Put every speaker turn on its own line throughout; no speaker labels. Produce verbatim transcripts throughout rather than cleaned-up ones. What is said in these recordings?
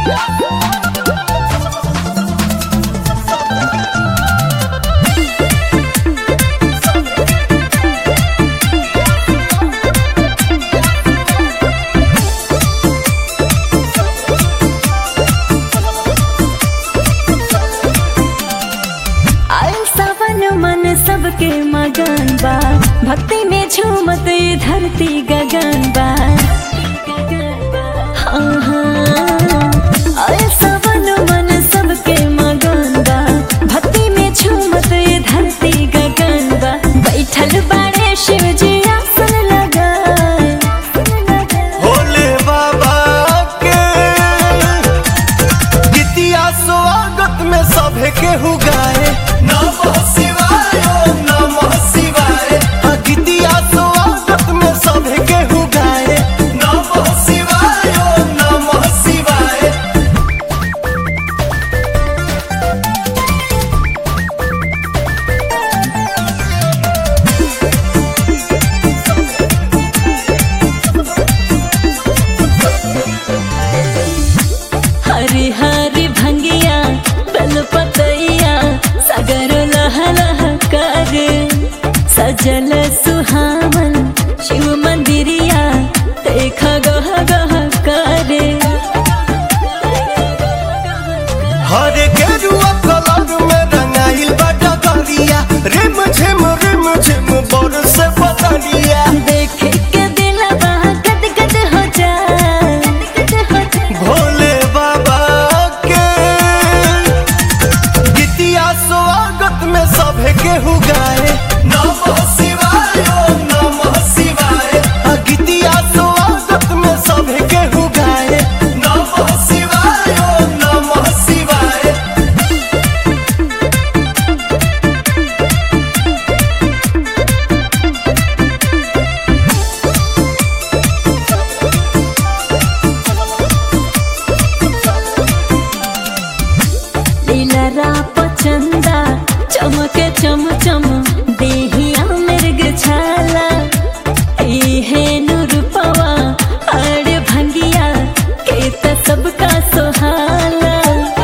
सबके मगन बा भक्ति में झूमत धरती गगन बा। हाँ हाँ सावन मन सबके मगन बा भक्ति में झूमत धरती गगन बा। बैठल बाड़े शिव जी आसन लगा
भोले बाबा के गीतिया स्वागत में सभे केहू गाए नमः शिवाय ओम नमः शिवाय। गीतिया स्वागत में सभे केहू गाए नमः शिवाय ओम नमः शिवाय।
हरी हरी भंगिया बेलपतैया सागर लह लह कर सजल सुहावन शिव मंदिरिया देख गह गह करे।
हरे गेरुआ कलर में रंगाइल बा डगरिया रिम झिम रिम झिम बरस बदरिया।
देख के दिलवा गद गद हो जाए
भोले बाबा के गीतिया स्वागत में सभे केहू गाए नमः शिवाय ओम नमः शिवाय। गीतिया स्वागत में सभे केहू गाए नमः शिवाय ओम नमः शिवाय।
लीला पचंदा चमक चम चम देहिया मृग छाला इहे नूरपवा अड़ भंगिया के त सबका सोहाला।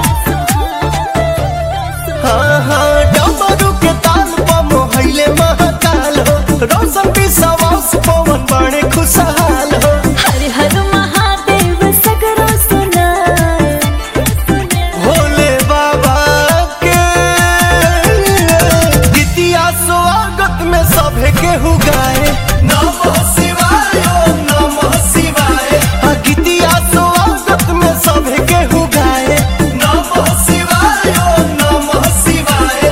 हाँ हाँ डमरू के ताल पर मोहल्ले महाकाल हो रोशन भी सवास पवन बड़े खुशहाल हो।
हर हर महादेव सगरो सुनाए
भोले बाबा के गीतिया स्वागत में सभे केहू गाए नमः शिवाय ओम नमः शिवाय। गीतिया स्वागत में सभे केहू गाए नमः शिवाय ओम नमः शिवाय।